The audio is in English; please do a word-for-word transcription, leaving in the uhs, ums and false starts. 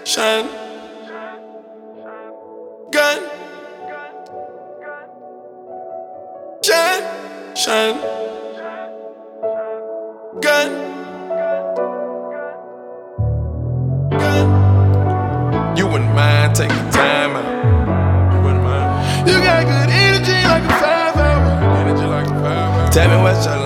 Shine. Gun. Shine. Shine. Gun. Gun. You wouldn't mind taking time out. You wouldn't mind. You got good energy like a five hour. Energy like a five hour. Tell me what's your